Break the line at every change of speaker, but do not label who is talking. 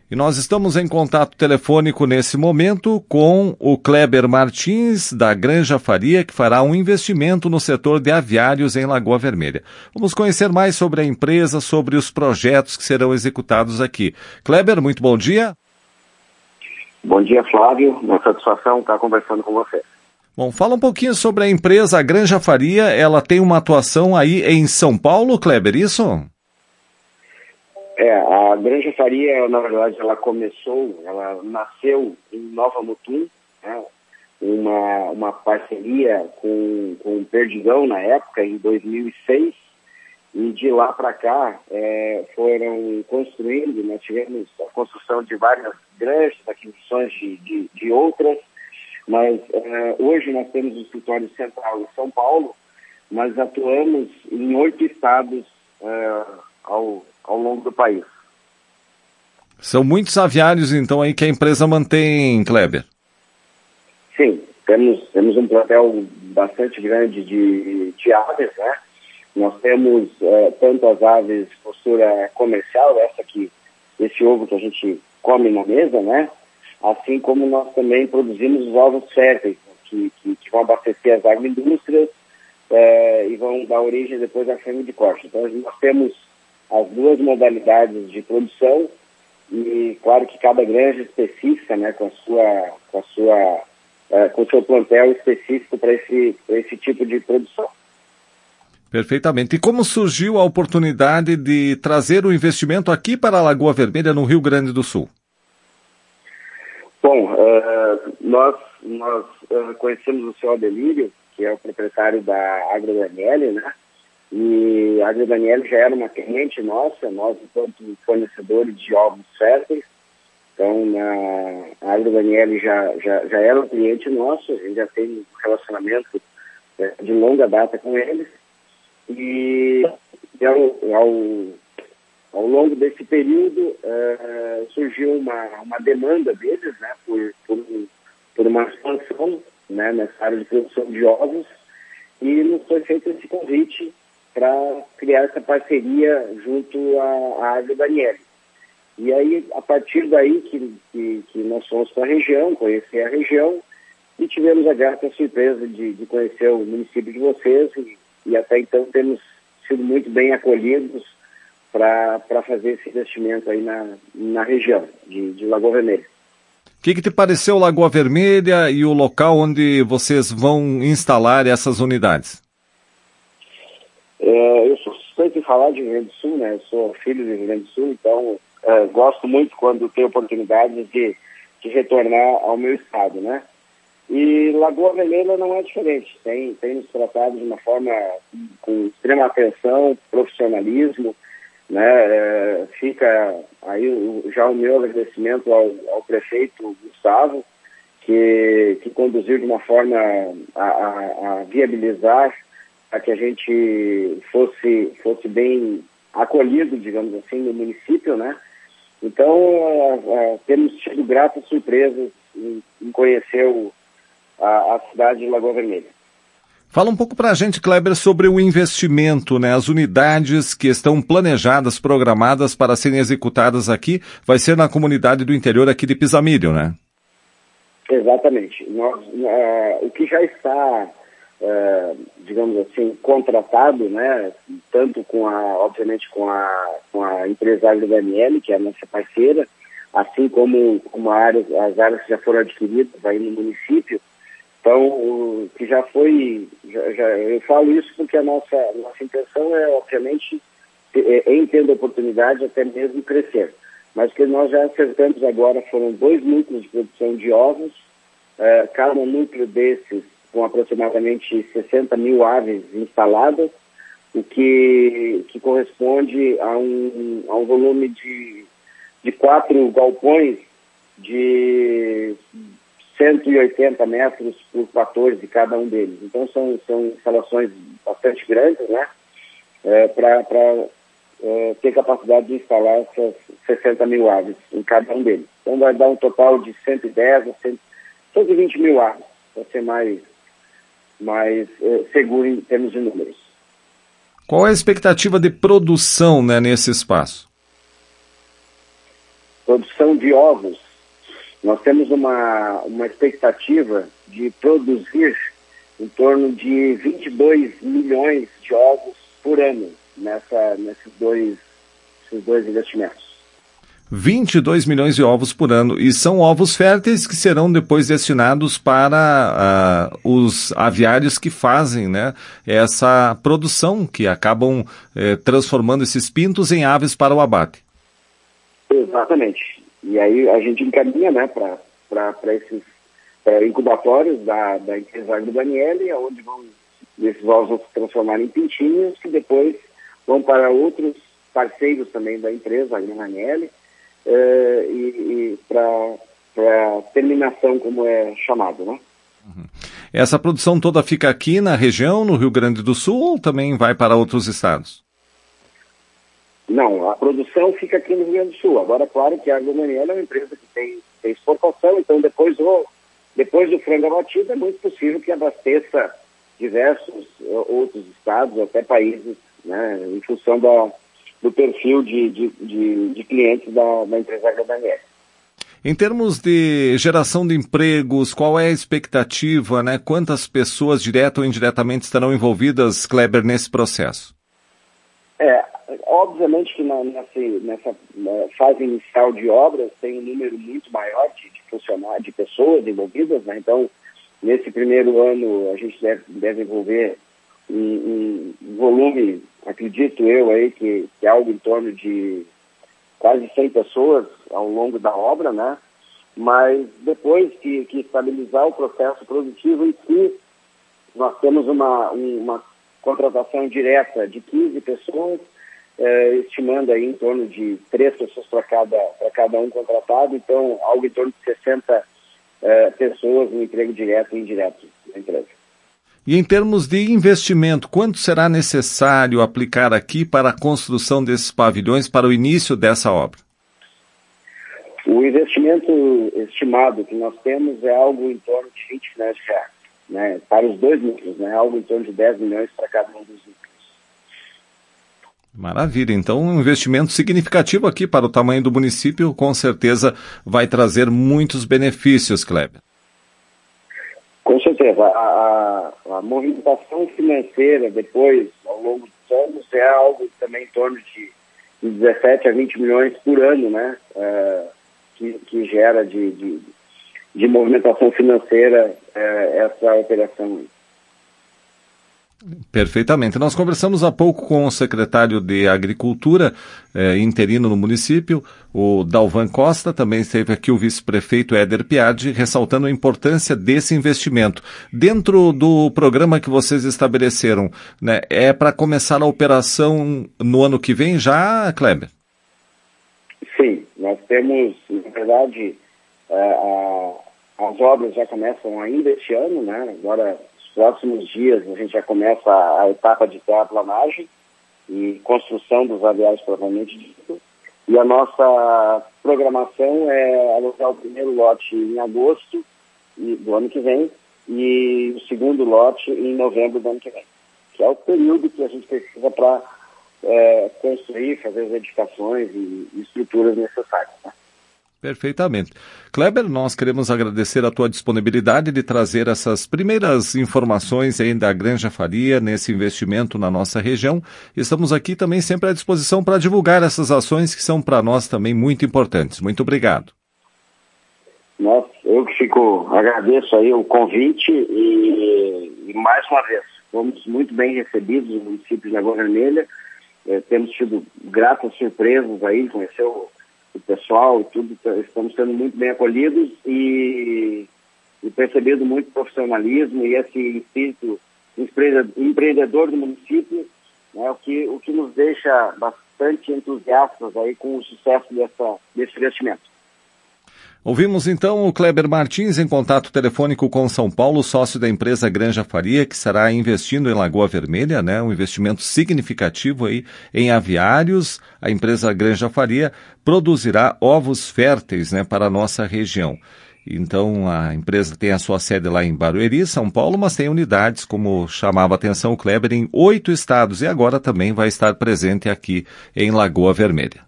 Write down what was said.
E nós estamos em contato telefônico nesse momento com o Kleber Martins, da Granja Faria, que fará um investimento no setor de aviários em Lagoa Vermelha. Vamos conhecer mais sobre a empresa, sobre os projetos que serão executados aqui. Kleber, muito bom dia.
Bom dia, Flávio. Uma satisfação estar conversando com você.
Bom, fala um pouquinho sobre a empresa, a Granja Faria. Ela tem uma atuação aí em São Paulo, Kleber, isso?
A Granja Faria, na verdade, ela nasceu em Nova Mutum, né? uma parceria com o Perdigão na época, em 2006, e de lá para cá foram construindo, nós tivemos a construção de várias granjas, aquisições de outras, mas hoje nós temos um escritório central em São Paulo, mas atuamos em 8 estados ao longo do país.
São muitos aviários, então, aí que a empresa mantém, Kleber?
Sim, temos um plantel bastante grande de aves, né? Nós temos tanto as aves de postura comercial, esse ovo que a gente come na mesa, né? Assim como nós também produzimos os ovos férteis, que vão abastecer as agroindústrias e vão dar origem depois à fêmea de corte. Então, nós temos as duas modalidades de produção e, claro, que cada granja específica, né, com o seu plantel específico para esse tipo de produção.
Perfeitamente. E como surgiu a oportunidade de trazer o investimento aqui para a Lagoa Vermelha, no Rio Grande do Sul?
Bom, nós conhecemos o senhor Adelírio, que é o proprietário da Agro Daniele, né? E a Agro Daniele já era uma cliente nossa, nós enquanto fornecedores de ovos férteis. Então, a Agro Daniele já era um cliente nosso, a gente já tem um relacionamento de longa data com eles. E ao longo desse período surgiu uma demanda deles, né, por uma expansão, né, nessa área de produção de ovos, e nos foi feito esse convite para criar essa parceria junto à Agro Daniele. E aí, a partir daí que nós fomos para a região, conhecer a região, e tivemos a grata surpresa de conhecer o município de vocês, e até então temos sido muito bem acolhidos para fazer esse investimento aí na região de Lagoa Vermelha.
O que te pareceu Lagoa Vermelha e o local onde vocês vão instalar essas unidades?
Eu sou suspeito em falar de Rio Grande do Sul, né? Eu sou filho de Rio Grande do Sul, então gosto muito quando tenho oportunidade de retornar ao meu estado, né? E Lagoa Vermelha não é diferente, tem nos tratado de uma forma com extrema atenção, profissionalismo, né? Fica aí já o meu agradecimento ao prefeito Gustavo, que conduziu de uma forma a viabilizar para que a gente fosse bem acolhido, digamos assim, no município, né? Então, temos tido gratas surpresas em conhecer a cidade de Lagoa Vermelha.
Fala um pouco para a gente, Kleber, sobre o investimento, né? As unidades que estão planejadas, programadas para serem executadas aqui, vai ser na comunidade do interior aqui de Pisamilho, né? Exatamente.
O que já está, digamos assim, contratado, né? Tanto obviamente com a empresa Agro Daniele, que é a nossa parceira, assim como as áreas que já foram adquiridas aí no município. Então, que já foi, eu falo isso porque a nossa intenção é, obviamente, em tendo a oportunidade, até mesmo crescer. Mas o que nós já acertamos agora foram 2 núcleos de produção de ovos, cada núcleo desses com aproximadamente 60 mil aves instaladas, o que corresponde a um volume de 4 galpões de 180 metros por 14 cada um deles. Então são instalações bastante grandes, né? Para ter capacidade de instalar essas 60 mil aves em cada um deles. Então vai dar um total de 110 a 120 mil aves, para ser mais seguro em termos de números.
Qual é a expectativa de produção, né, nesse espaço?
produção de ovos, nós temos uma expectativa de produzir em torno de 22 milhões de ovos por ano nesses dois investimentos.
22 milhões de ovos por ano. E são ovos férteis que serão depois destinados para os aviários que fazem, né, essa produção, que acabam transformando esses pintos em aves para o abate.
Exatamente. E aí a gente encaminha, né, para esses incubatórios da empresa Agro Daniele, onde esses ovos vão se transformar em pintinhos, que depois vão para outros parceiros também da empresa Agro Daniele, e para terminação, como é chamado, né?
Uhum. Essa produção toda fica aqui na região, no Rio Grande do Sul, ou também vai para outros estados?
Não, a produção fica aqui no Rio Grande do Sul. Agora, claro que a Agro Daniele é uma empresa que tem exportação, então depois do frango abatido é muito possível que abasteça diversos outros estados, até países, né, em função do perfil de clientes da empresa Agro Daniele.
Em termos de geração de empregos, qual é a expectativa, né? Quantas pessoas, direta ou indiretamente, estarão envolvidas, Kleber, nesse processo?
Obviamente que nessa fase inicial de obras tem um número muito maior de funcionários, de pessoas envolvidas, né? Então, nesse primeiro ano, a gente deve envolver um volume, acredito eu, aí, que é algo em torno de quase 100 pessoas ao longo da obra, né? Mas depois que estabilizar o processo produtivo em si, nós temos uma contratação direta de 15 pessoas, estimando aí em torno de 3 pessoas para cada um contratado, então algo em torno de 60 pessoas no emprego direto e indireto na empresa.
E em termos de investimento, quanto será necessário aplicar aqui para a construção desses pavilhões, para o início dessa obra?
O investimento estimado que nós temos é algo em torno de 20 milhões de reais, né? Para os dois núcleos, né? Algo em torno de 10 milhões para cada um dos núcleos.
Maravilha, então um investimento significativo aqui para o tamanho do município, com certeza vai trazer muitos benefícios, Kleber.
Com certeza, a movimentação financeira depois, ao longo dos anos, é algo também em torno de 17 a 20 milhões por ano, né? Que gera de movimentação financeira essa operação.
Perfeitamente. Nós conversamos há pouco com o secretário de Agricultura, interino no município, o Dalvan Costa, também esteve aqui o vice-prefeito Éder Piardi, ressaltando a importância desse investimento. Dentro do programa que vocês estabeleceram, né, é para começar a operação no ano que vem já, Kleber?
Sim, nós temos, na verdade, as obras já começam ainda este ano, né? Agora, próximos dias a gente já começa a etapa de terraplanagem e construção dos aviários propriamente dito. E a nossa programação é alocar o primeiro lote em agosto do ano que vem e o segundo lote em novembro do ano que vem, que é o período que a gente precisa para construir, fazer as edificações e estruturas necessárias, né?
Perfeitamente. Kleber, nós queremos agradecer a tua disponibilidade de trazer essas primeiras informações aí da Granja Faria nesse investimento na nossa região. Estamos aqui também sempre à disposição para divulgar essas ações que são para nós também muito importantes. Muito obrigado.
Eu que agradeço aí o convite e mais uma vez, fomos muito bem recebidos no município de Lagoa Vermelha. Temos tido gratas surpresas aí, conheceu o pessoal e tudo, estamos sendo muito bem acolhidos e percebendo muito profissionalismo e esse espírito empreendedor do município, né, o que nos deixa bastante entusiastas aí com o sucesso desse investimento.
Ouvimos então o Kleber Martins em contato telefônico com São Paulo, sócio da empresa Granja Faria, que estará investindo em Lagoa Vermelha, né? Um investimento significativo aí em aviários. A empresa Granja Faria produzirá ovos férteis, né, para a nossa região. Então a empresa tem a sua sede lá em Barueri, São Paulo, mas tem unidades, como chamava a atenção o Kleber, em 8 estados e agora também vai estar presente aqui em Lagoa Vermelha.